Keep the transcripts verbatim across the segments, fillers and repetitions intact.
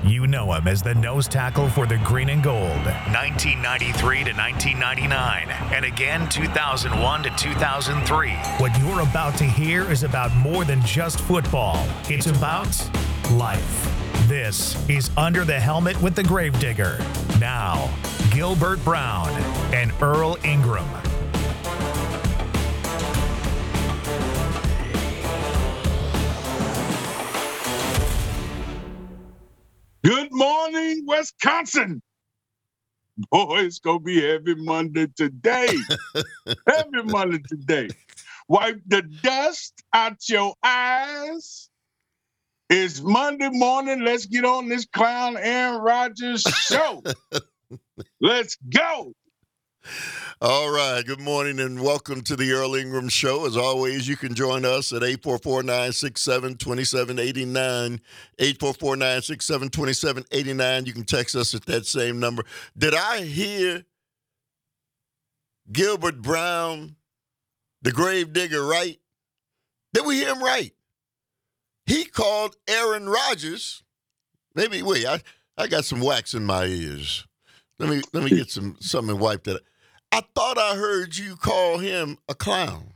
You know him as the nose tackle for the green and gold, nineteen ninety-three to nineteen ninety-nine, and again two thousand one to two thousand three. What you're about to hear is about more than just football. It's about life. This is Under the Helmet with the Gravedigger. Now, Gilbert Brown and Earl Ingram. Good morning, Wisconsin. Boy, it's going to be heavy Monday today. Heavy Monday today. Wipe the dust out your eyes. It's Monday morning. Let's get on this clown Aaron Rodgers show. Let's go. All right. Good morning and welcome to the Earl Ingram Show. As always, you can join us at eight four four, nine six seven, two seven eight nine, eight four four, nine six seven, two seven eight nine. You can text us at that same number. Did I hear Gilbert Brown, the Gravedigger, right? Did we hear him right? He called Aaron Rodgers. Maybe, wait, I, I got some wax in my ears. Let me let me get some something and wipe that. I thought I heard you call him a clown.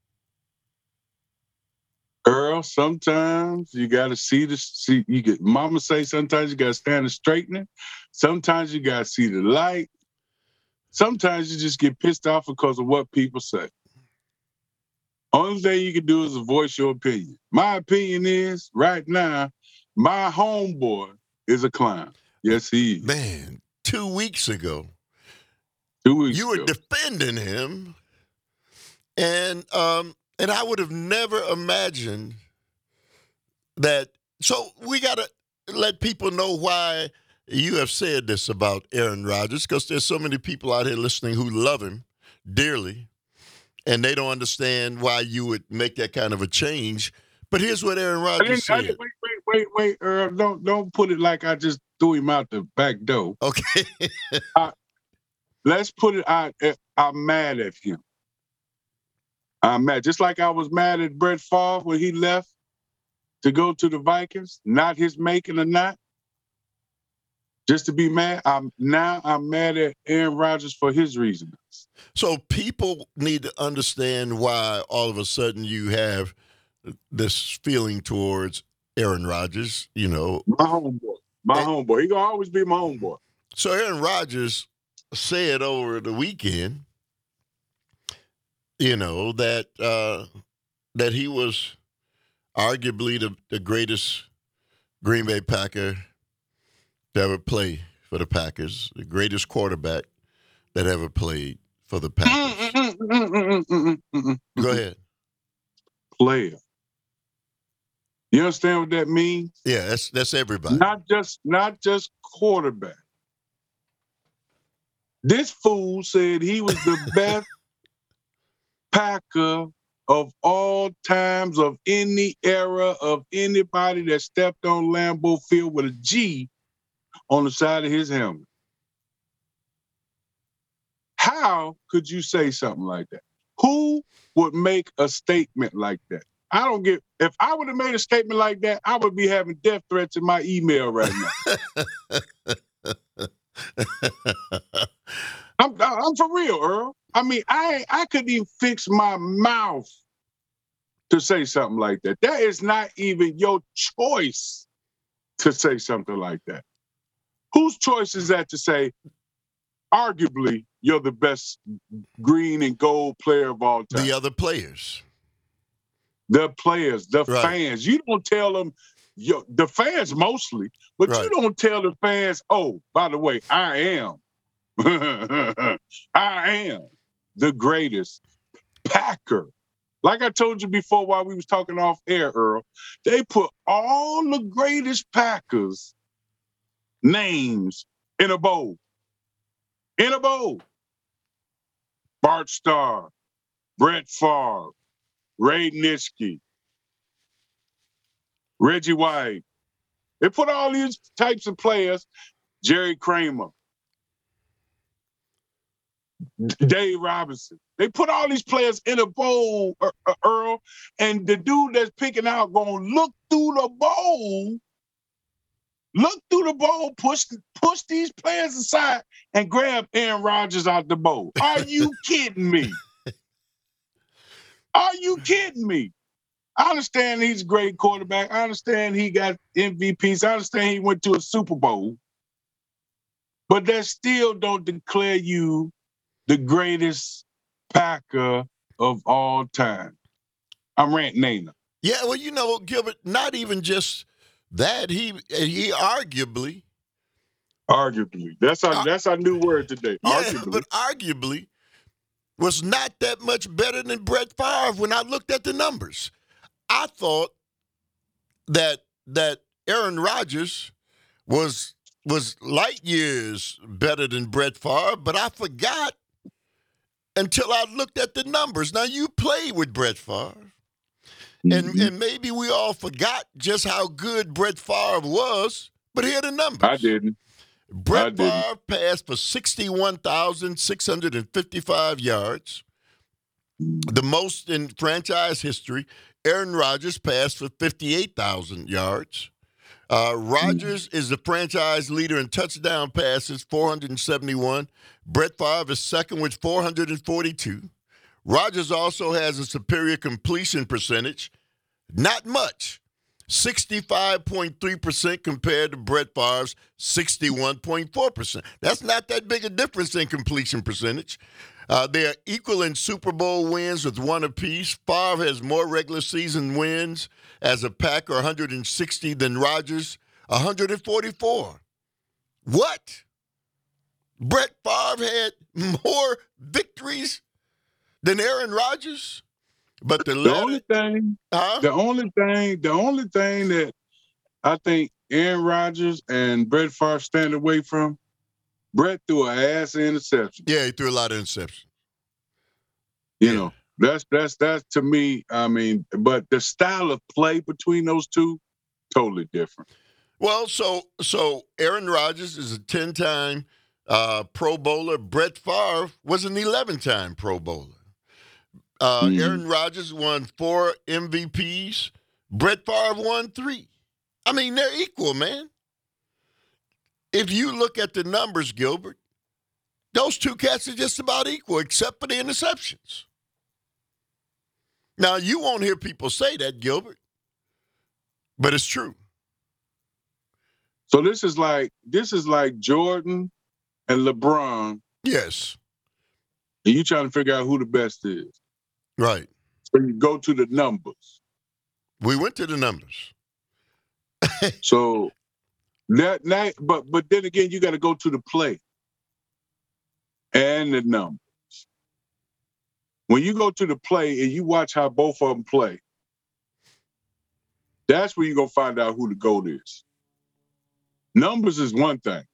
Earl, sometimes you got to see the see. You get Mama say sometimes you got to stand and straighten it. Sometimes you got to see the light. Sometimes you just get pissed off because of what people say. Only thing you can do is voice your opinion. My opinion is right now, my homeboy is a clown. Yes, he is. Man, two weeks ago. Two weeks You were ago. defending him, and um, and I would have never imagined that. So we got to let people know why you have said this about Aaron Rodgers, because there's so many people out here listening who love him dearly, and they don't understand why you would make that kind of a change. But here's what Aaron I Rodgers didn't, I said. didn't, wait, wait, wait, wait, Earl. Don't don't put it like I just threw him out the back door. Okay. Let's put it out. I'm mad at him. I'm mad. Just like I was mad at Brett Favre when he left to go to the Vikings, not his making or not. Just to be mad. I'm now I'm mad at Aaron Rodgers for his reasons. So people need to understand why all of a sudden you have this feeling towards Aaron Rodgers, you know. My homeboy. My and, homeboy. He gonna always be my homeboy. So Aaron Rodgers said over the weekend, you know, that uh, that he was arguably the, the greatest Green Bay Packer to ever play for the Packers, the greatest quarterback that ever played for the Packers. Go ahead. Player. You understand what that means? Yeah, that's that's everybody. Not just not just quarterback. This fool said he was the best Packer of all times, of any era, of anybody that stepped on Lambeau Field with a G on the side of his helmet. How could you say something like that? Who would make a statement like that? I don't get. If I would have made a statement like that, I would be having death threats in my email right now. I'm, I'm for real, Earl. I mean, I I couldn't even fix my mouth to say something like that. That is not even your choice to say something like that. Whose choice is that to say, arguably, you're the best green and gold player of all time? The other players. The players, the right. fans. You don't tell them, yo, the fans mostly, but right. you don't tell the fans, oh, by the way, I am. I am the greatest Packer. Like I told you before while we was talking off air, Earl, they put all the greatest Packers names in a bowl. In a bowl. Bart Starr, Brett Favre, Ray Nitschke, Reggie White. They put all these types of players, Jerry Kramer, Dave Robinson. They put all these players in a bowl, Earl, and the dude that's picking out going to look through the bowl look through the bowl, push push these players aside, and grab Aaron Rodgers out the bowl. Are you kidding me? Are you kidding me? I understand he's a great quarterback. I understand he got M V Ps. I understand he went to a Super Bowl. But that still don't declare you the greatest Packer of all time. I'm ranting, ain't I? Yeah, well, you know, Gilbert, not even just that. He he arguably. Arguably. That's our, that's our new word today. Yeah, Arguably. but arguably was not that much better than Brett Favre when I looked at the numbers. I thought that that Aaron Rodgers was was light years better than Brett Favre, but I forgot until I looked at the numbers. Now, you played with Brett Favre, and, Mm-hmm. and maybe we all forgot just how good Brett Favre was, but here are the numbers. I didn't. Brett I didn't. Favre passed for sixty-one thousand six hundred fifty-five yards, the most in franchise history. Aaron Rodgers passed for fifty-eight thousand yards. Uh, Rodgers is the franchise leader in touchdown passes, four hundred seventy-one. Brett Favre is second with four hundred forty-two. Rodgers also has a superior completion percentage, not much, sixty-five point three percent compared to Brett Favre's sixty-one point four percent. That's not that big a difference in completion percentage. Uh, they are equal in Super Bowl wins with one apiece. Favre has more regular season wins as a Packer, one hundred sixty, than Rodgers, one hundred forty-four. What? Brett Favre had more victories than Aaron Rodgers? But the, The latter, only thing, huh? the only thing, the only thing that I think Aaron Rodgers and Brett Favre stand away from, Brett threw an ass interception. Yeah, he threw a lot of interceptions. You Yeah. know, that's that's that's to me. I mean, but the style of play between those two, totally different. Well, so so Aaron Rodgers is a ten-time uh, Pro Bowler. Brett Favre was an eleven-time Pro Bowler. Uh, Mhm. Aaron Rodgers won four M V Ps. Brett Favre won three. I mean, they're equal, man. If you look at the numbers, Gilbert, those two cats are just about equal, except for the interceptions. Now, you won't hear people say that, Gilbert, but it's true. So this is like this is like Jordan and LeBron, Yes, and you trying to figure out who the best is. right. So you go to the numbers. We went to the numbers. So that, that but but then again, you got to go to the play and the numbers. When you go to the play and you watch how both of them play, that's where you're gonna find out who the GOAT is. Numbers is one thing.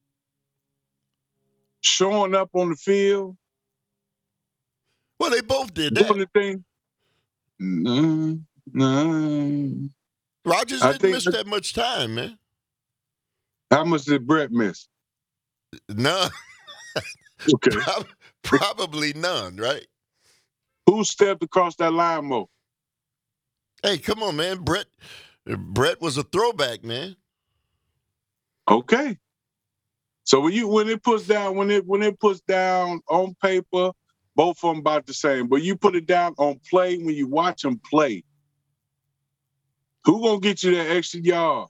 Showing up on the field, Well, they both did doing that. the thing. No, no. Rodgers I didn't think miss that- that much time, man. How much did Brett miss? None. Okay. Prob- Probably none, right? Who stepped across that line more? Hey, come on, man. Brett Brett was a throwback, man. Okay. So when you when it puts down when it when it puts down on paper, both of them about the same. But you put it down on play when you watch them play. Who gonna get you that extra yard?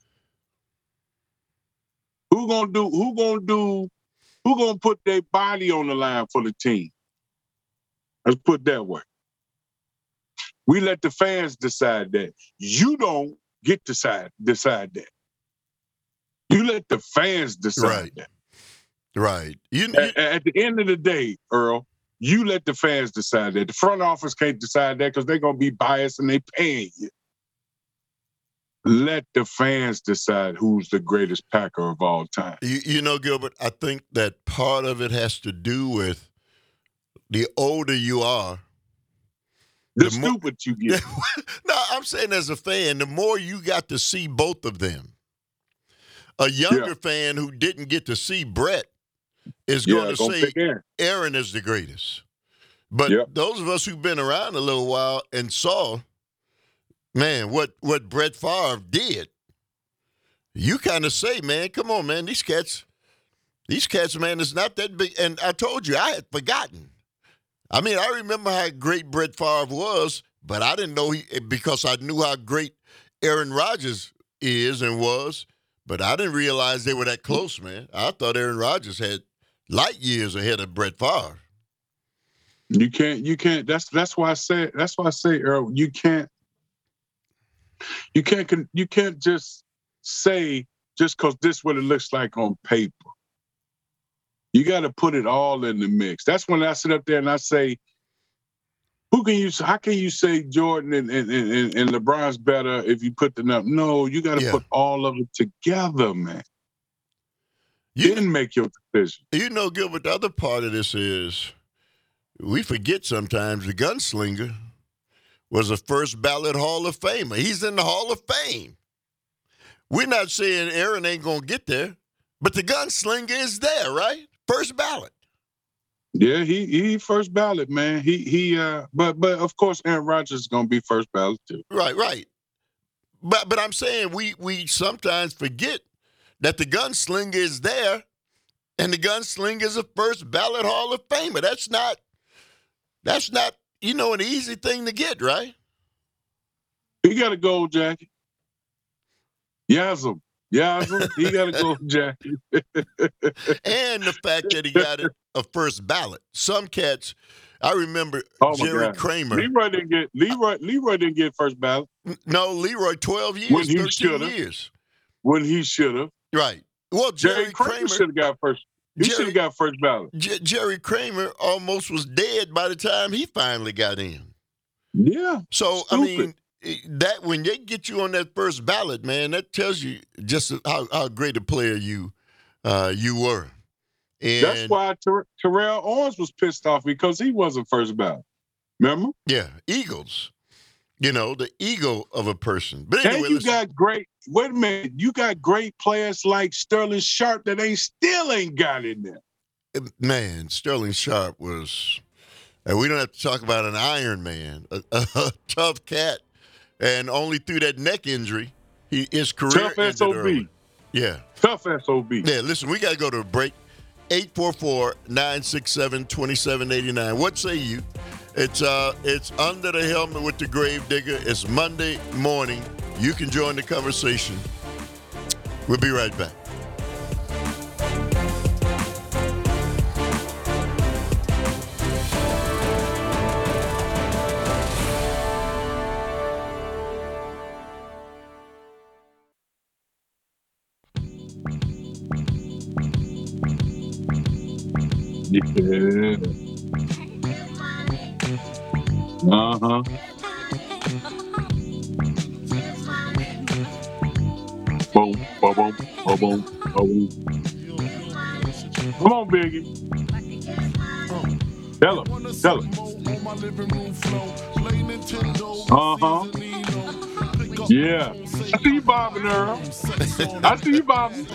Who gonna do? Who gonna do? Who gonna put their body on the line for the team? Let's put it that way. We let the fans decide that. You don't get to decide decide that. You let the fans decide Right. that. Right. You, you At, at the end of the day, Earl, you let the fans decide that. The front office can't decide that because they're gonna be biased and they paying you. Let the fans decide who's the greatest Packer of all time. You, you know, Gilbert, I think that part of it has to do with the older you are. The, The mo- stupid you get. No, I'm saying as a fan, the more you got to see both of them. A younger Yeah. fan who didn't get to see Brett is Yeah, going to gonna say pick Aaron. Aaron is the greatest. But Yep. those of us who've been around a little while and saw, man, what, what Brett Favre did, you kind of say, man, come on, man, these cats, these cats, man, it's not that big. And I told you, I had forgotten. I mean, I remember how great Brett Favre was, but I didn't know he, because I knew how great Aaron Rodgers is and was, but I didn't realize they were that close, man. I thought Aaron Rodgers had light years ahead of Brett Favre. You can't, you can't, that's that's why I say, that's why I say, Earl, you can't, you can't, you can't just say, just because this is what it looks like on paper. You got to put it all in the mix. That's when I sit up there and I say, who can you, how can you say Jordan and, and, and, and LeBron's better if you put them up? No, you got to yeah. put all of it together, man. You didn't make your decision. You know, Gilbert, the other part of this is we forget sometimes the gunslinger was a first ballot Hall of Famer. He's in the Hall of Fame. We're not saying Aaron ain't going to get there, but the gunslinger is there, right? First ballot. Yeah, he he first ballot, man. He he uh but but of course Aaron Rodgers is gonna be first ballot too. Right, right. But but I'm saying we we sometimes forget that the gunslinger is there and the gunslinger is a first ballot Hall of Famer. That's not that's not, you know, an easy thing to get, right? He got a gold jacket. Yazam. Yazam. He got a gold jacket. And the fact that he got it a first ballot. Some cats, I remember oh Jerry God. Kramer. Leroy didn't get Leroy. Leroy didn't get first ballot. No, Leroy, twelve years, when he thirteen years. When he should have. Right. Well, Jerry, Jerry Kramer, Kramer should have got first. He should have got first ballot. J- Jerry Kramer almost was dead by the time he finally got in. Yeah. So stupid. I mean, that when they get you on that first ballot, man, that tells you just how, how great a player you uh, you were. And that's why Ter- Terrell Owens was pissed off because he wasn't first ballot. Remember? Yeah, Eagles. You know, the ego of a person. But anyway, and you listen. got great. Wait a minute, you got great players like Sterling Sharp that ain't still ain't got in there. Man, Sterling Sharp was. And we don't have to talk about an Iron Man, a, a, a tough cat, and only through that neck injury, he his career tough ended S O B. early. Yeah, tough S O B. Yeah, listen, we got to go to a break. eight four four, nine six seven, two seven eight nine. What say you? It's uh, it's Under the Helmet with the Grave Digger. It's Monday morning. You can join the conversation. We'll be right back. Yeah. Uh-huh. Boom, boom, boom, boom, boom, boom. Come on, Biggie. Tell him. Tell him. Uh-huh. Yeah. I see you bobbing, Earl. I see you bobbing.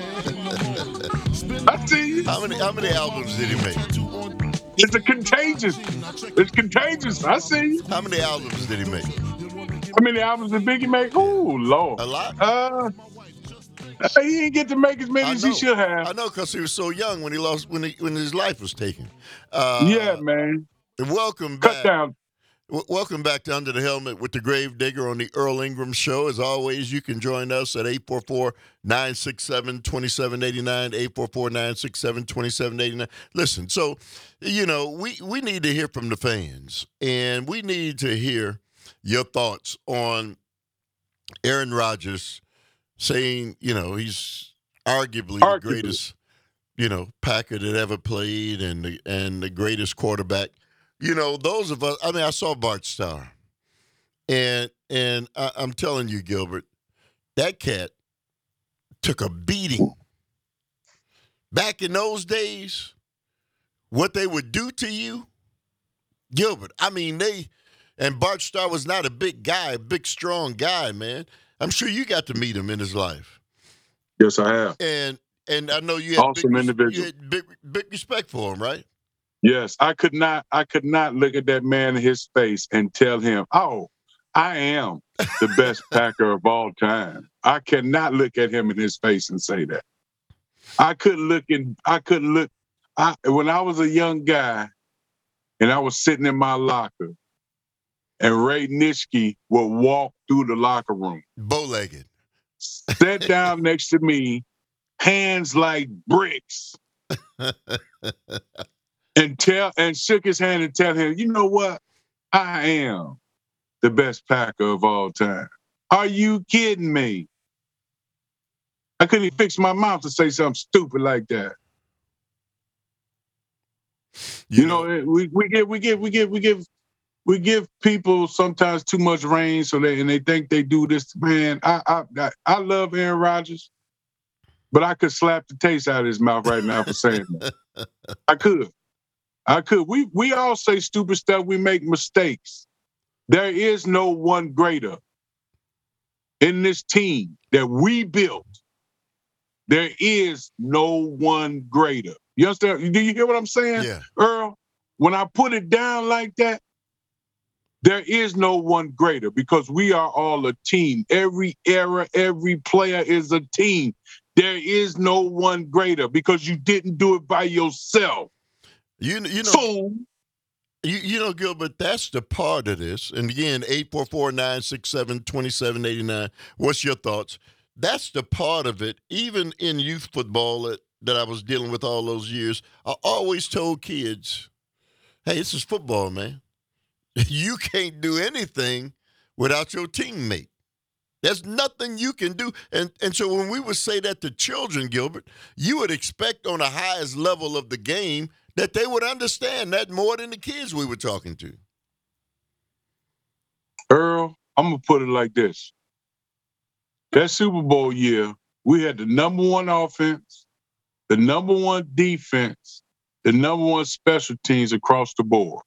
I see you. How many how many albums did he make? It's a contagious. It's contagious. I see you. How many albums did he make? How many albums did Biggie make? Ooh, Lord. A lot? Uh, he didn't get to make as many I as know. he should have. I know, because he was so young when he lost when he, when his life was taken. Uh, yeah, man. Welcome Cut back. down. W- welcome back to Under the Helmet with the Grave Digger on the Earl Ingram Show. As always, you can join us at eight four four, nine six seven, two seven eight nine, eight four four, nine six seven, two seven eight nine. Listen, so, you know, we, we need to hear from the fans, and we need to hear your thoughts on Aaron Rodgers saying, you know, he's arguably, arguably. the greatest, you know, Packer that ever played and the, and the greatest quarterback. You know, those of us, I mean, I saw Bart Starr, and and I, I'm telling you, Gilbert, that cat took a beating. Back in those days, what they would do to you, Gilbert, I mean, they, and Bart Starr was not a big guy, a big, strong guy, man. I'm sure you got to meet him in his life. Yes, I have. And and I know you had, awesome big, individual. You had big, big respect for him, right? Yes, I could not. I could not look at that man in his face and tell him, "Oh, I am the best Packer of all time. I cannot look at him in his face and say that. I couldn't look in, I couldn't look, I, when I was a young guy and I was sitting in my locker and Ray Nitschke would walk through the locker room. Bow-legged. Sat down next to me, hands like bricks. and tell and shook his hand and tell him, you know what? I am the best Packer of all time. Are you kidding me? I couldn't even fix my mouth to say something stupid like that. You, you know, know, we we give we give we give we give we give people sometimes too much reign, so they and they think they do this. Man, I I I love Aaron Rodgers, but I could slap the taste out of his mouth right now for saying that. I could, I could. We we all say stupid stuff. We make mistakes. There is no one greater in this team that we built. There is no one greater. You understand? Do you hear what I'm saying, yeah. Earl? When I put it down like that, there is no one greater because we are all a team. Every era, every player is a team. There is no one greater because you didn't do it by yourself. You, you know, so, you, you know, Gilbert, that's the part of this. And again, eight four four, nine six seven, two seven eight nine. What's your thoughts? That's the part of it. Even in youth football that, that I was dealing with all those years, I always told kids, hey, this is football, man. You can't do anything without your teammate. There's nothing you can do. And and so when we would say that to children, Gilbert, you would expect on the highest level of the game that they would understand that more than the kids we were talking to. Earl, I'm going to put it like this. That Super Bowl year, we had the number one offense, the number one defense, the number one special teams across the board.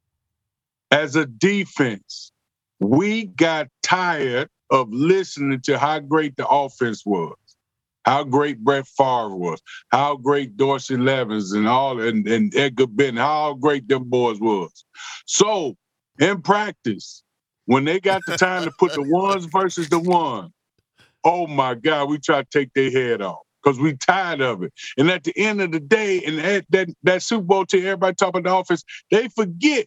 As a defense, we got tired of listening to how great the offense was, how great Brett Favre was, how great Dorsey Levens and all, and, and Edgar Benton, how great them boys was. So, in practice, when they got the time to put the ones versus the one, oh my God, we try to take their head off because we tired of it. And at the end of the day, and that that, that Super Bowl team, everybody talking about the offense, they forget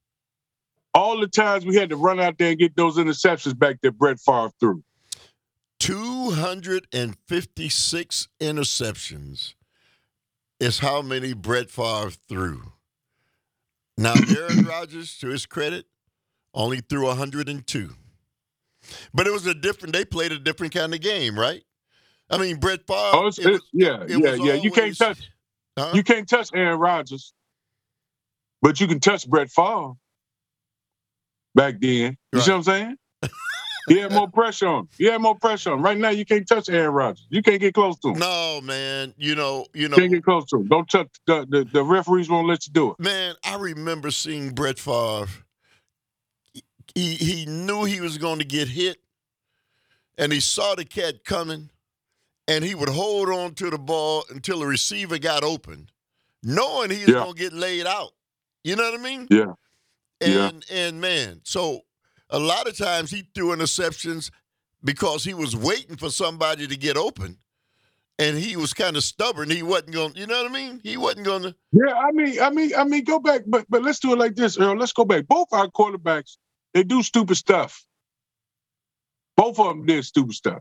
all the times we had to run out there and get those interceptions back that Brett Favre threw. two hundred fifty-six interceptions is how many Brett Favre threw. Now, Aaron Rodgers, to his credit, only threw one hundred two. But it was a different, they played a different kind of game, right? I mean, Brett Favre. Oh, it's, it was, yeah, it yeah, was yeah. always, you can't touch, huh? you can't touch Aaron Rodgers, but you can touch Brett Favre. Back then, you right. see what I'm saying? He had more pressure on him. He had more pressure on him. Right now, you can't touch Aaron Rodgers. You can't get close to him. No, man. You know, you know. You can't get close to him. Don't touch. The, the, the referees won't let you do it. Man, I remember seeing Brett Favre. He he knew he was going to get hit, and he saw the cat coming, and he would hold on to the ball until the receiver got open, knowing he was yeah. going to get laid out. You know what I mean? Yeah. And yeah. and man, so a lot of times he threw interceptions because he was waiting for somebody to get open, and he was kind of stubborn. He wasn't going. You know what I mean? He wasn't going to. Yeah, I mean, I mean, I mean, go back, but but let's do it like this, Earl. Let's go back. Both our quarterbacks, they do stupid stuff. Both of them did stupid stuff,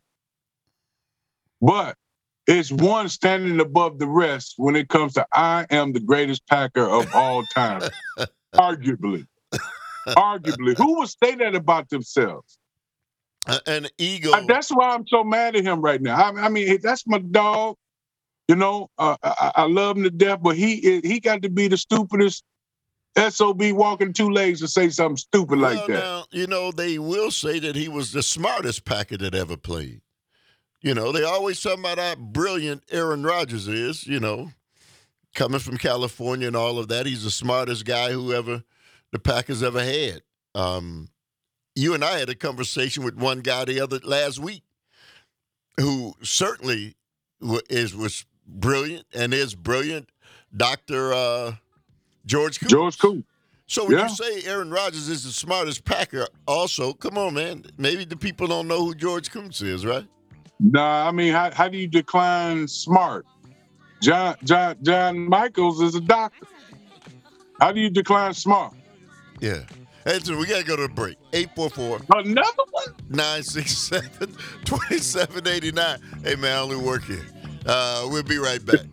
but it's one standing above the rest when it comes to I am the greatest Packer of all time, arguably. Arguably, who would say that about themselves? Uh, an ego. Uh, that's why I'm so mad at him right now. I, I mean, that's my dog. You know, uh, I, I love him to death, but he he got to be the stupidest S O B walking two legs to say something stupid well, like that. Now, you know, they will say that he was the smartest Packer that ever played. You know, they always talk about how brilliant Aaron Rodgers is. You know, coming from California and all of that, he's the smartest guy who ever. The Packers ever had. Um, you and I had a conversation with one guy the other last week, who certainly is was brilliant and is brilliant, Doctor Uh, George Cooper. George Cooper. So when Yeah. you say Aaron Rodgers is the smartest Packer, also, come on, man. Maybe the people don't know who George Kuntz is, right? Nah, I mean, how, how do you decline smart? John John John Michaels is a doctor. How do you decline smart? Yeah. Hey, so we got to go to a break. eight four four, Another one? nine six seven, two seven eight nine. Hey, man, I only work here. Uh, we'll be right back.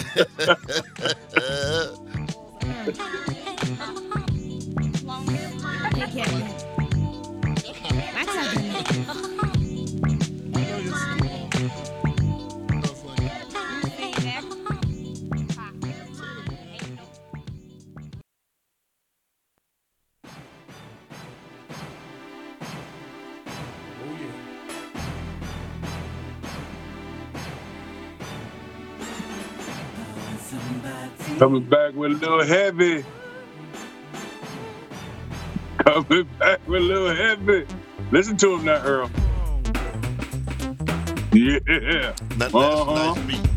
Coming back with a little heavy. Coming back with a little heavy. Listen to him now, Earl. Yeah. That, that's Uh-huh. nice beat.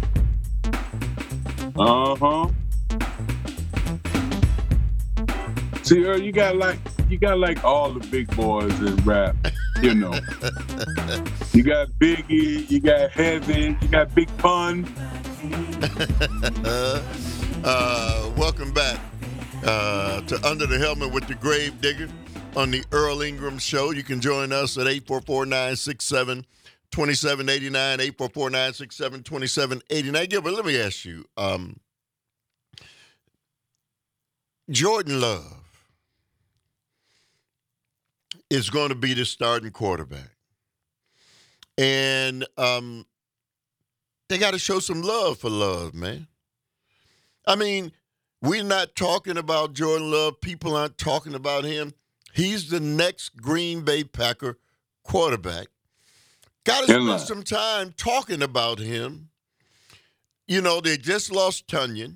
Uh-huh. See, Earl, you got like you got like all the big boys in rap, you know. You got Biggie, you got Heavy, you got Big Pun. uh, welcome back uh, to Under the Helmet with the Grave Digger on the Earl Ingram Show. You can join us at eight four four, nine six seven, two seven eight nine, eight four four, nine six seven, two seven eight nine. Gilbert, let me ask you, um, Jordan Love is going to be the starting quarterback. And um, they got to show some love for Love, man. I mean, we're not talking about Jordan Love. People aren't talking about him. He's the next Green Bay Packer quarterback. Got to spend Yeah. some time talking about him. You know, they just lost Tunyon.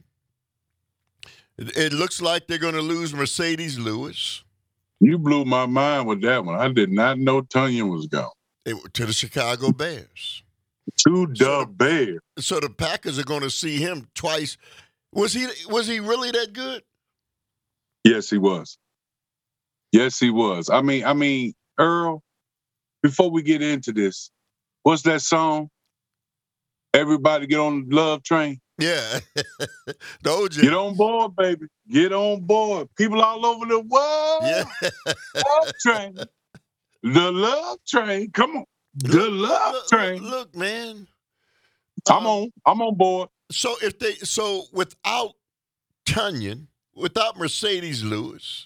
It, it looks like they're going to lose Mercedes Lewis. You blew my mind with that one. I did not know Tunyon was gone. It- to the Chicago Bears. Two So dub bears. So the Packers are going to see him twice. Was he was he really that good? Yes, he was. Yes, he was. I mean, I mean, Earl, before we get into this, what's that song? Everybody get on the love train. Yeah. the O J. Get on board, baby. Get on board. People all over the world. Yeah. Love train. The love train. Come on. The love look, train. Look, look, man. I'm Um, on. I'm on board. So if they so without Tunyon, without Mercedes Lewis,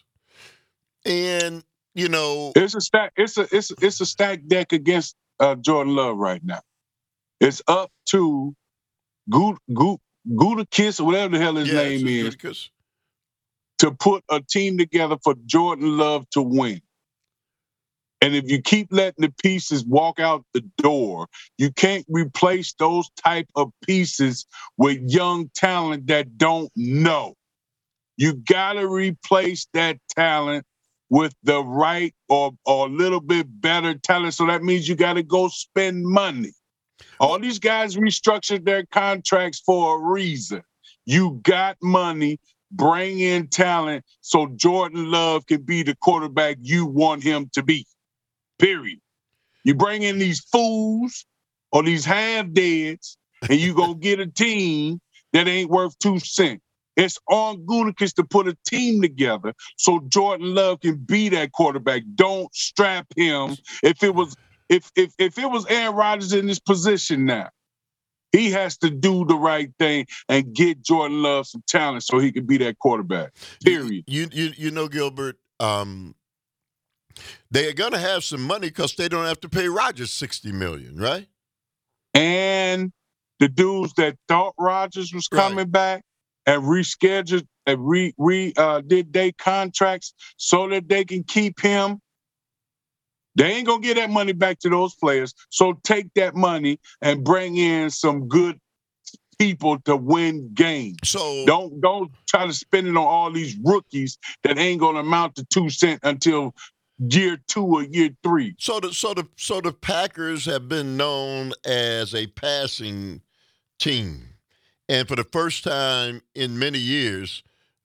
and you know, It's a stack. It's a it's a, it's a stack deck against uh, Jordan Love right now. It's up to Good Good Gutekunst or whatever the hell his yeah, name is Gutekunst. to put a team together for Jordan Love to win. And if you keep letting the pieces walk out the door, you can't replace those type of pieces with young talent that don't know. You gotta replace that talent with the right or or a little bit better talent. So that means you gotta go spend money. All these guys restructured their contracts for a reason. You got money, bring in talent so Jordan Love can be the quarterback you want him to be. Period. You bring in these fools or these half-deads, and you go get a team that ain't worth two cents. It's on Gutekunst to put a team together so Jordan Love can be that quarterback. Don't strap him. If it was if if if it was Aaron Rodgers in this position now, he has to do the right thing and get Jordan Love some talent so he can be that quarterback. Period. You you you know, Gilbert, um, they are gonna have some money because they don't have to pay Rodgers sixty million dollars, right? And the dudes that thought Rodgers was Right. coming back and rescheduled and re re uh, did their contracts so that they can keep him. They ain't gonna get that money back to those players. So take that money and bring in some good people to win games. So Don't don't try to spend it on all these rookies that ain't gonna amount to two cents until year two or year three. So the so the so the Packers have been known as a passing team, and for the first time in many years,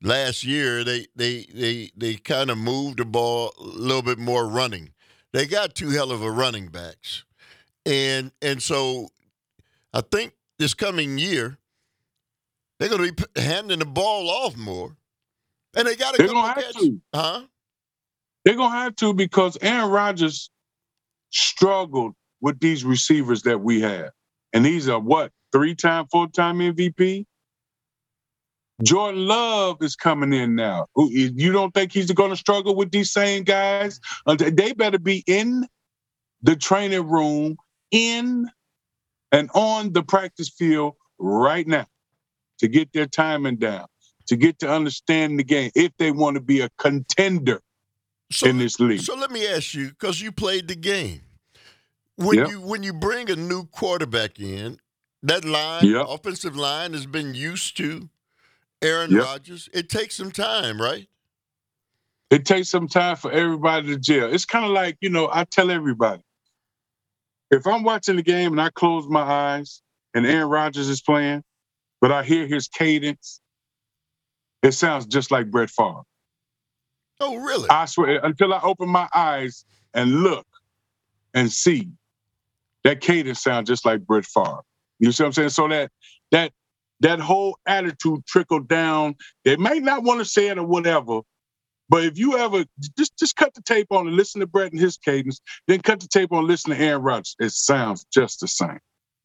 last year they they they they kind of moved the ball a little bit more running. They got two hell of a running backs, and and so I think this coming year they're going to be handing the ball off more, and they got to They're come gonna have catch, to. huh? They're gonna have to because Aaron Rodgers struggled with these receivers that we have, and these are what three-time, four-time M V P. Jordan Love is coming in now. You don't think he's going to struggle with these same guys? They better be in the training room, in and on the practice field right now to get their timing down, to get to understand the game if they want to be a contender so, in this league. So let me ask you, because you played the game. When Yep. you when you bring a new quarterback in, that line, Yep. offensive line, has been used to Aaron Yep. Rodgers. It takes some time, right? It takes some time for everybody to gel. It's kind of like, you know, I tell everybody, if I'm watching the game and I close my eyes and Aaron Rodgers is playing, but I hear his cadence, it sounds just like Brett Favre. Oh, really? I swear, until I open my eyes and look and see, that cadence sounds just like Brett Favre. You see what I'm saying? So that that that whole attitude trickled down. They may not want to say it or whatever, but if you ever just just cut the tape on and listen to Brett and his cadence, then cut the tape on and listen to Aaron Rodgers, it sounds just the same.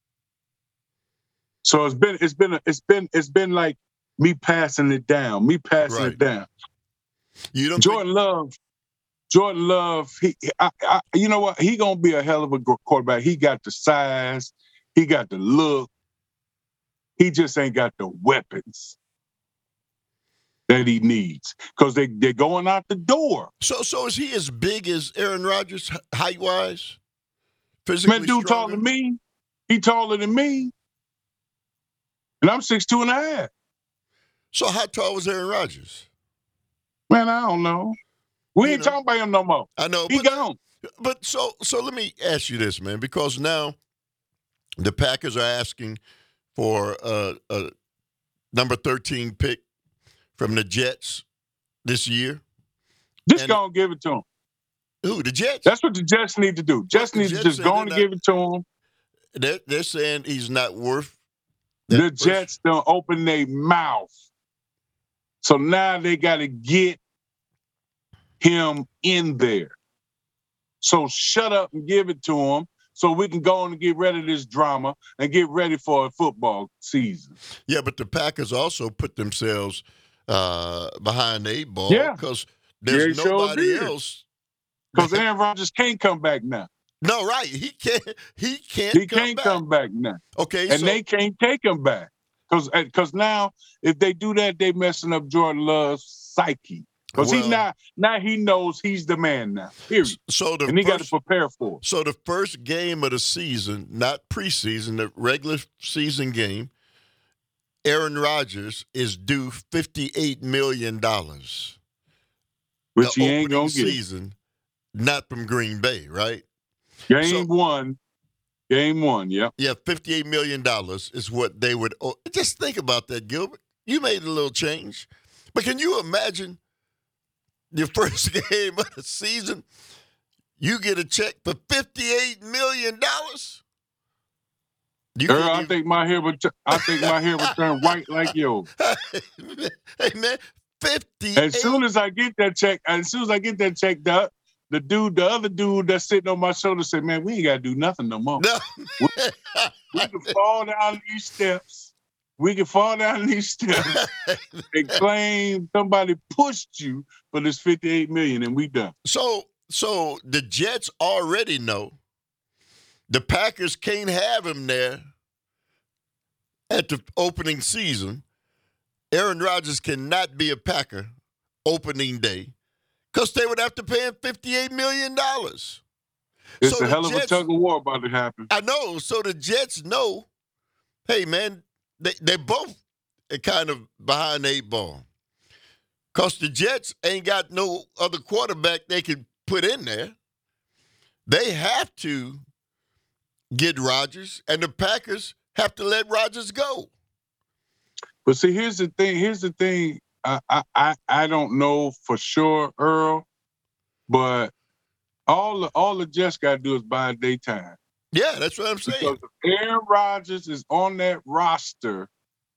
So it's been it's been it's been it's been like me passing it down, me passing Right. it down. You don't Jordan Love, Jordan Love, he, I, I, you know what? He gonna be a hell of a quarterback. He got the size, he got the look. He just ain't got the weapons that he needs because they they're going out the door. So, so is he as big as Aaron Rodgers, height wise, physically? Man, dude taller than me. He taller than me, and I'm six two and a half. So, how tall was Aaron Rodgers? Man, I don't know. We You ain't know. talking about him no more. I know, He but, gone. but so, so let me ask you this, man, because now the Packers are asking for a, a number thirteen pick from the Jets this year. Just And- gonna give it to him. Who, the Jets? That's what the Jets need to do. Jets the need to Jets just said go they're on and not- give it to him. They're, they're saying he's not worth that The first- Jets don't open their mouth. So now they got to get him in there. So shut up and give it to him so we can go on and get rid of this drama and get ready for a football season. Yeah, but the Packers also put themselves uh, behind the eight ball Yeah. because Yeah, there's they sure nobody did. else. Because Aaron Rodgers can't come back now. No, right? He can't. He can't. He come can't back. come back now. Okay, And so they can't take him back. Because because now, if they do that, they messing up Jordan Love's psyche. Because Well- he now, now he knows he's the man now. Period. so the And he got to first, prepare for it. so the first game of the season, not preseason, the regular season game, Aaron Rodgers is due fifty-eight million dollars. Which the he ain't opening going to get. season, not from Green Bay, right? Game So- one. Game one, yep. Yeah, fifty-eight million dollars is what they would owe. Just think about that, Gilbert. You made a little change. But can you imagine your first game of the season, you get a check for fifty-eight million dollars? You Earl, couldn't I even- think my hair would. T- I think my hair would turn white like yours. Hey, man, fifty-eight. As soon as I get that check, as soon as I get that check, the, the dude, the other dude that's sitting on my shoulder said, "Man, we ain't gotta do nothing no more. No. We can fall down these steps. We can fall down these steps and claim somebody pushed you for this fifty-eight million, and we done." So, so the Jets already know the Packers can't have him there at the opening season. Aaron Rodgers cannot be a Packer opening day because they would have to pay him fifty-eight million dollars. It's So a the hell of Jets- a tug of war about to happen. I know. So the Jets know, hey, man, they, they're both kind of behind the eight ball. Because the Jets ain't got no other quarterback they can put in there. They have to get Rodgers, and the Packers have to let Rodgers go. But see, here's the thing. Here's the thing I, I, I, I don't know for sure, Earl, but all the all the Jets got to do is buy their time. Yeah, that's what I'm saying. Because if Aaron Rodgers is on that roster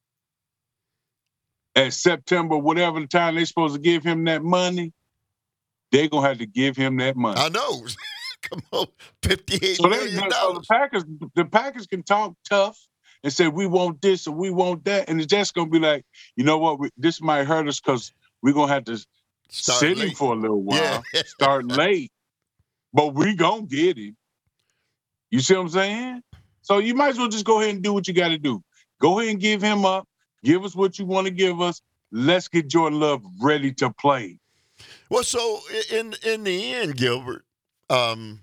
at September, whatever the time they're supposed to give him that money, they're gonna have to give him that money. I know. Come on, fifty-eight so million they, dollars. So the Packers, the Packers can talk tough and say we want this or we want that, and the Jets gonna be like, you know what, we, this might hurt us because we're gonna have to Start sit late. him for a little while, Yeah. start late, but we gonna get him. You see what I'm saying? So you might as well just go ahead and do what you got to do. Go ahead and give him up. Give us what you want to give us. Let's get Jordan Love ready to play. Well, so in in the end, Gilbert, um,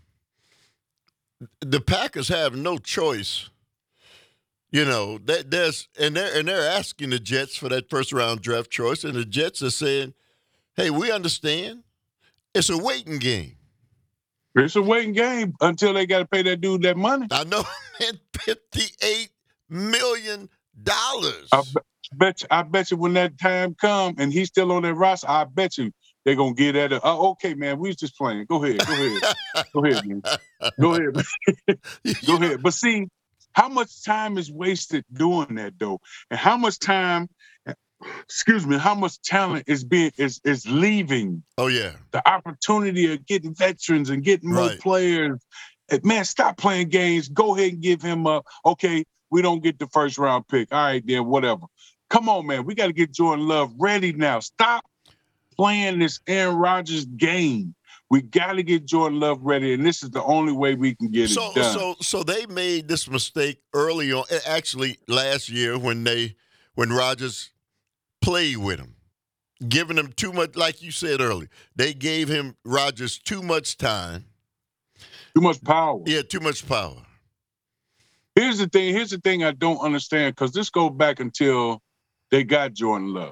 the Packers have no choice. You know, that there's and they're and they're asking the Jets for that first round draft choice, and the Jets are saying, "Hey, we understand. It's a waiting game. It's a waiting game until they got to pay that dude that money." I know, man, fifty-eight million dollars. I bet you, I bet you when that time comes and he's still on that roster, I bet you they're gonna get at it. Oh, okay, man, we was just playing. Go ahead, go ahead, go ahead, man. Go ahead, man. Go ahead. But see, how much time is wasted doing that though, and how much time? Excuse me, how much talent is being is is leaving? Oh yeah, the opportunity of getting veterans and getting more right. players. Man, stop playing games. Go ahead and give him up. Okay, we don't get the first round pick. All right, then whatever. Come on, man. We got to get Jordan Love ready now. Stop playing this Aaron Rodgers game. We got to get Jordan Love ready, and this is the only way we can get so, it done. So, so they made this mistake early on. Actually, last year when they when Rodgers played with him, giving him too much, like you said earlier. They gave him Rodgers too much time, too much power. Yeah, too much power. Here's the thing. Here's the thing I don't understand because this goes back until they got Jordan Love.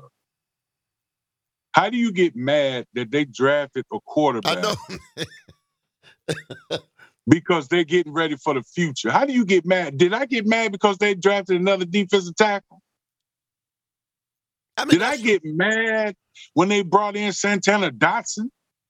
How do you get mad that they drafted a quarterback? I know. Because they're getting ready for the future. How do you get mad? Did I get mad because they drafted another defensive tackle? I mean, Did I get mad when they brought in Santana Dotson,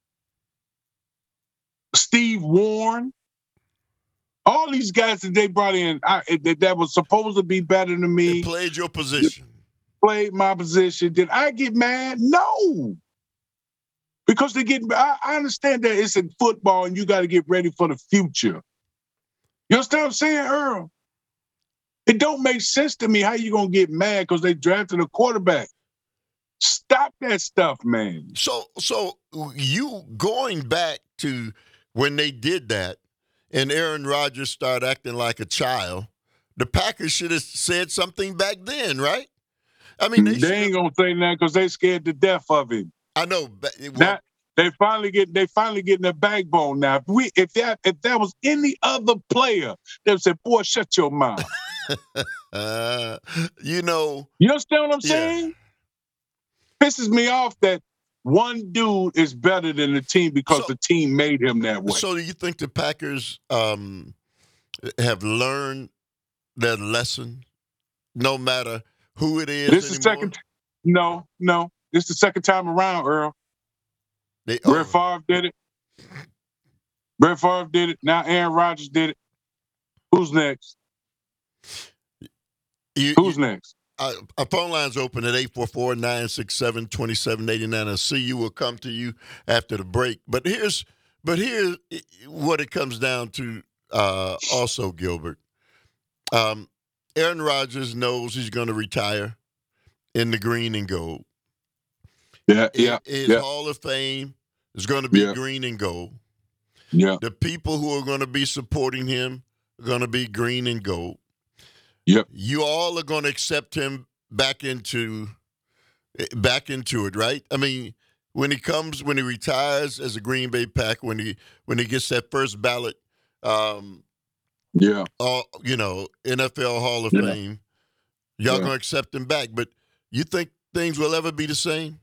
Steve Warren, all these guys that they brought in I, that, that was supposed to be better than me? They played your position. Played my position. Did I get mad? No. Because they get, I, I understand that it's in football and you got to get ready for the future. You understand what I'm saying, Earl? It don't make sense to me how you going to get mad because they drafted a quarterback. Stop that stuff, man. So, so you going back to when they did that and Aaron Rodgers started acting like a child, the Packers should have said something back then, right? I mean, they, they ain't gonna say that because they scared to death of him. I know. Well, that, they finally get they finally getting their backbone now. If we if that if that was any other player, they would say, "Boy, shut your mouth." uh, you know. You understand what I'm saying? Yeah. Pisses me off that one dude is better than the team because so, the team made him that way. So, do you think the Packers um, have learned their lesson, no matter who it is? This is anymore? second. No, no. This is the second time around, Earl. They, oh. Brett Favre did it. Brett Favre did it. Now Aaron Rodgers did it. Who's next? You, Who's you, next? Uh, our phone line's open at eight four four, nine six seven, two seven eight nine. I see you will come to you after the break. But here's but here's what it comes down to uh, also, Gilbert. Um, Aaron Rodgers knows he's going to retire in the green and gold. Yeah, yeah. His yeah. Hall of Fame is going to be yeah. green and gold. Yeah. The people who are going to be supporting him are going to be green and gold. Yep. You all are going to accept him back into back into it, right? I mean, when he comes, when he retires as a Green Bay Packer, when he when he gets that first ballot, um, yeah, all, you know, N F L Hall of yeah. Fame, y'all yeah. going to accept him back. But you think things will ever be the same?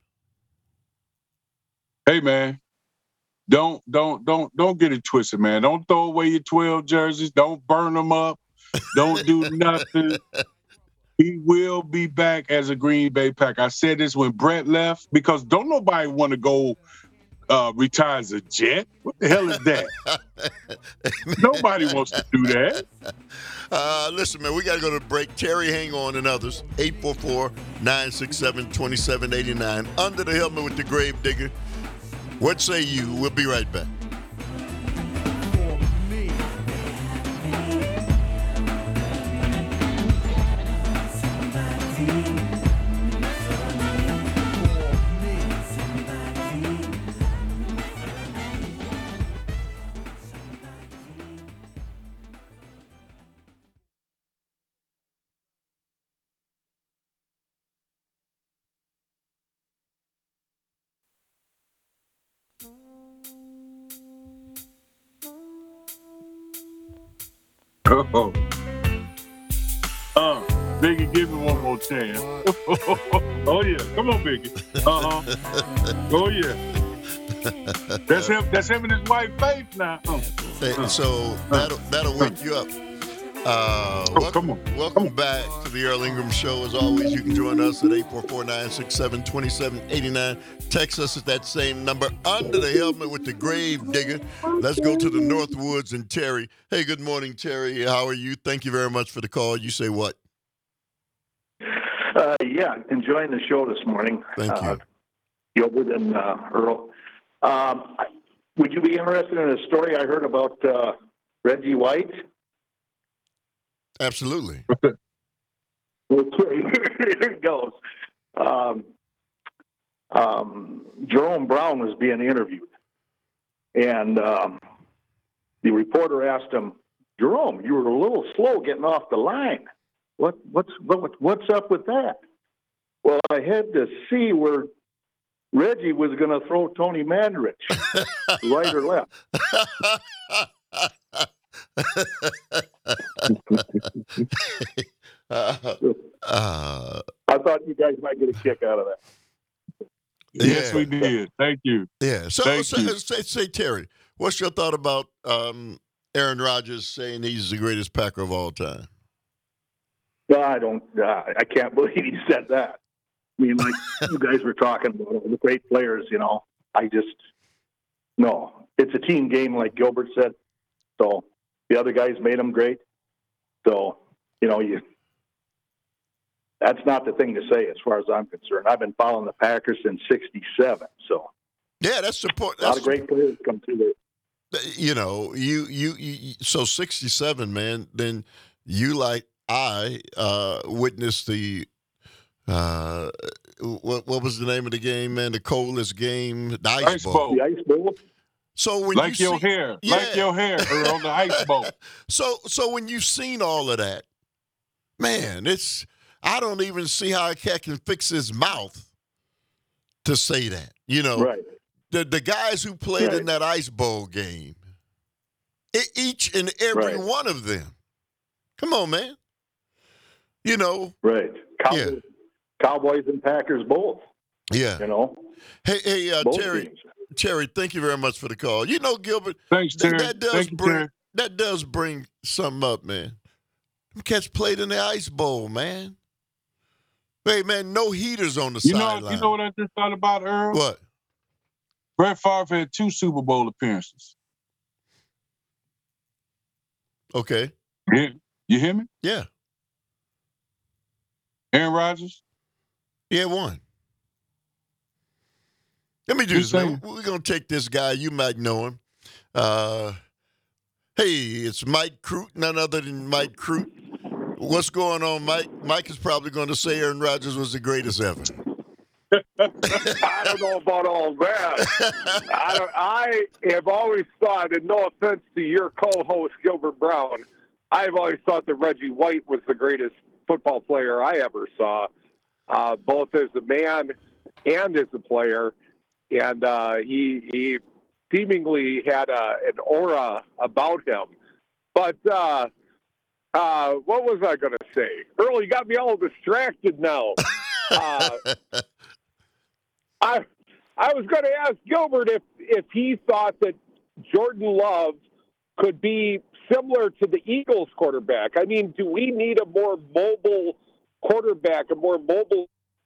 Hey, man, don't don't don't don't get it twisted, man. Don't throw away your twelve jerseys. Don't burn them up. Don't do nothing. He will be back as a Green Bay Packer. I said this when Brett left because don't nobody want to go uh, retire as a Jet. What the hell is that? Nobody wants to do that. Uh, listen, man, we got to go to the break. Terry, hang on, and others. eight four four, nine six seven, two seven eight nine. Under the Helmet with the Grave Digger. What say you? We'll be right back. Oh, uh, Biggie, give me one more chance. Oh yeah, come on, Biggie. Uh huh. Oh yeah. That's him. That's him and his wife Faith now. Uh, hey, uh, so that'll that'll wake you up. Uh, oh, welcome, come on. welcome Come on. back to the Earl Ingram Show. As always, you can join us at eight four four, nine six seven, two seven eight nine. Text us at that same number. Under the Helmet with the Grave Digger. Let's go to the Northwoods and Terry. Hey, good morning, Terry. How are you? Thank you very much for the call. You say what? Uh, yeah, enjoying the show this morning. Thank you. Uh, Gilbert and uh, Earl. Um, would you be interested in a story I heard about uh, Reggie White? Absolutely. Okay, here it goes. Um, um, Jerome Brown was being interviewed, and um, the reporter asked him, "Jerome, you were a little slow getting off the line. What, what's what, what's up with that?" Well, I had to see where Reggie was going to throw Tony Mandarich, right or left. uh, uh, I thought you guys might get a kick out of that. Yes, yeah. we did. Thank you. Yeah. So, Thank so you. say, say, Terry, what's your thought about um, Aaron Rodgers saying he's the greatest Packer of all time? No, I don't. Uh, I can't believe he said that. I mean, like you guys were talking about all the great players. You know, I just no. It's a team game, like Gilbert said. So the other guys made them great. So you know, you that's not the thing to say as far as I'm concerned. I've been following the Packers since sixty-seven. So yeah, that's support. A lot of great players come through there. You know, you, you you so sixty-seven, man. Then you like I uh, witnessed the uh, what what was the name of the game, man? The coldest game, the Ice, Ice Bowl. Bowl. The Ice Bowl. So when Like you your see, hair, yeah. like your hair, Earl, the Ice Bowl. So so when you've seen all of that, man, it's I don't even see how a cat can fix his mouth to say that. You know, Right. the the guys who played Right. in that Ice Bowl game, e- each and every Right. one of them. Come on, man. You know, Right. Cowboys, Yeah. Cowboys and Packers both. yeah. You know, Hey, hey, uh, both Terry, teams. Terry, thank you very much for the call. You know, Gilbert, Thanks, that, Terry. that does Thank you, bring Terry. that does bring something up, man. Them cats played in the Ice Bowl, man. Hey, man, no heaters on the You know, sideline. you know what I just thought about, Earl? What? Brett Favre had two Super Bowl appearances. Okay. Yeah. You hear me? Yeah. Aaron Rodgers? Yeah, one. Let me do Just this, man. saying. We're going to take this guy. You might know him. Uh, hey, it's Mike Crute, none other than Mike Crute. What's going on, Mike? Mike is probably going to say Aaron Rodgers was the greatest ever. I don't know about all that. I, don't, I have always thought, and no offense to your co-host Gilbert Brown, I've always thought that Reggie White was the greatest football player I ever saw, uh, both as a man and as a player. And uh, he he seemingly had a, an aura about him. But uh, uh, what was I going to say? Earl, you got me all distracted now. Uh, I I was going to ask Gilbert if, if he thought that Jordan Love could be similar to the Eagles quarterback. I mean, do we need a more mobile quarterback, a more mobile.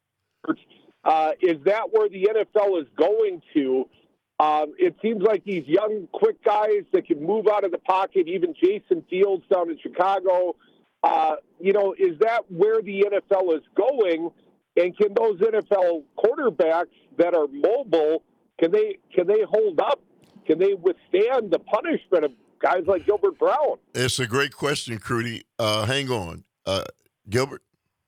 Uh, is that where the N F L is going to? Um, it seems like these young, quick guys that can move out of the pocket, even Jason Fields down in Chicago, uh, you know, is that where the N F L is going? And can those N F L quarterbacks that are mobile, can they can they hold up? Can they withstand the punishment of guys like Gilbert Brown? It's a great question, Crudy. Uh, hang on. Uh, Gilbert?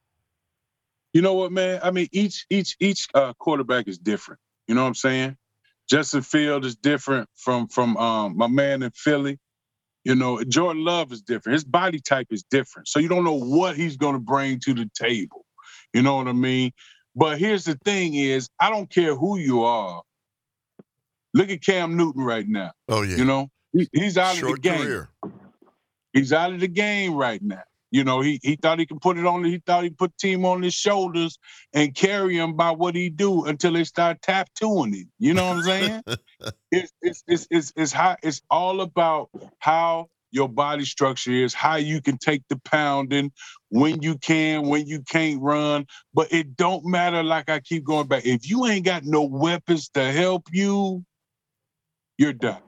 You know what, man? I mean, each each each uh, quarterback is different. You know what I'm saying? Justin Field is different from from um, my man in Philly. You know, Jordan Love is different. His body type is different. So you don't know what he's going to bring to the table. You know what I mean? But here's the thing is, I don't care who you are. Look at Cam Newton right now. Oh, yeah. You know, he, he's out Short of the game. career. He's out of the game right now. You know, he he thought he could put it on. He thought he put team on his shoulders and carry him by what he do until they start tattooing him. You know what I'm saying? it's, it's it's it's it's how it's all about how your body structure is, how you can take the pounding, when you can, when you can't run. But it don't matter. Like I keep going back. If you ain't got no weapons to help you, you're done.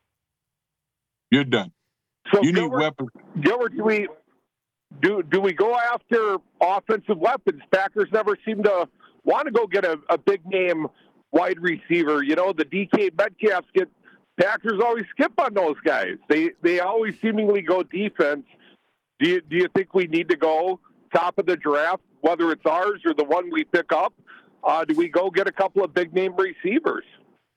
You're done. So you need Gilbert, weapons. Gilbert, do we do do we go after offensive weapons? Packers never seem to want to go get a, a big name wide receiver. You know, the D K Metcalfs get Packers always skip on those guys. They they always seemingly go defense. Do you do you think we need to go top of the draft, whether it's ours or the one we pick up? Uh, do we go get a couple of big name receivers?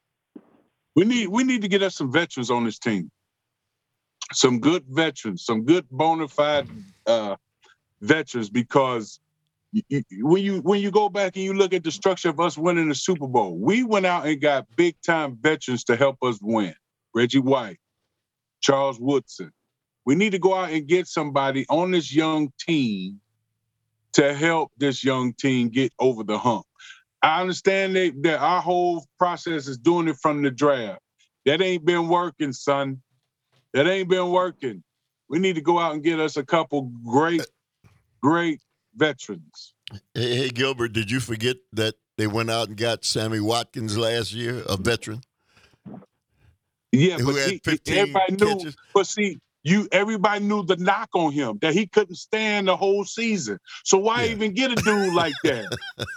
We need we need to get us some veterans on this team. Some good veterans, some good bona fide uh, veterans, because you, you, when you when you go back and you look at the structure of us winning the Super Bowl, we went out and got big time veterans to help us win. Reggie White, Charles Woodson. We need to go out and get somebody on this young team to help this young team get over the hump. I understand that, that our whole process is doing it from the draft. That ain't been working, son. That ain't been working. We need to go out and get us a couple great, great veterans. Hey, hey, Gilbert, did you forget that they went out and got Sammy Watkins last year, a veteran? Yeah, who but had he, fifteen everybody knew. catches? But see, you everybody knew the knock on him, that he couldn't stand the whole season. So why Yeah. even get a dude like that?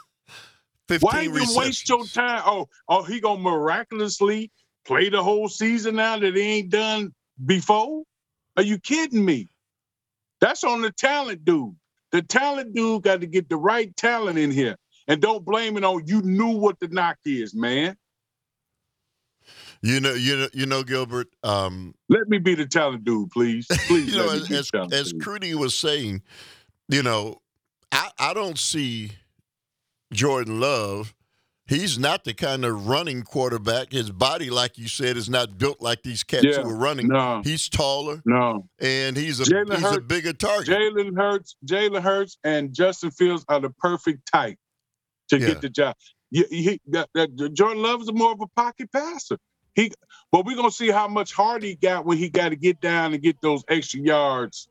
Why even waste your time? Oh, oh, he gonna miraculously play the whole season now that he ain't done before? Are you kidding me? That's on the talent dude. The talent dude got to get the right talent in here. And don't blame it on you knew what the knock is, man. You know, you know, you know, Gilbert. Um, Let me be the talent dude, please. Please. you know, let me as be as, the talent as dude. Crudy was saying, you know, I, I don't see Jordan Love. He's not the kind of running quarterback. His body, like you said, is not built like these cats Yeah, who are running. no. He's taller, No. and he's a Jalen he's a Hurts- bigger target. Jalen Hurts, Jalen Hurts, and Justin Fields are the perfect type to Yeah. get the job. He, he, that, that, Jordan Love is more of a pocket passer. He, but we're gonna see how much heart he got when he got to get down and get those extra yards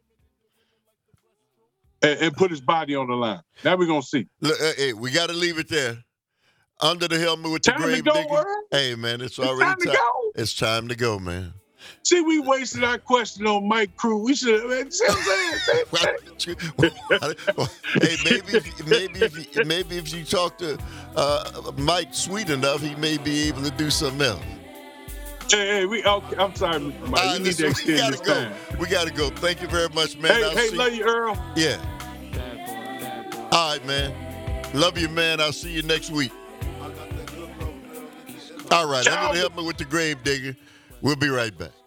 and, and put his body on the line. Now we're gonna see. Look, hey, hey, we got to leave it there. Under the helmet with the Time to grave go, digger. Earl. Hey, man, it's It's already time to time. go. It's time to go, man. See, we wasted our question on Mike Crew. We should have. See what I'm saying? Hey, maybe if, maybe if you, maybe if you talk to uh, Mike sweet enough, he may be able to do something else. Hey, hey, we. Okay, I'm sorry, Mike. All right, we need to listen, we extend gotta this go. time. We gotta go. Thank you very much, man. Hey, I'll hey, see love you, Earl. Yeah. All right, man. Love you, man. I'll see you next week. All right, Ciao. I'm gonna help me with the grave digger. We'll be right back.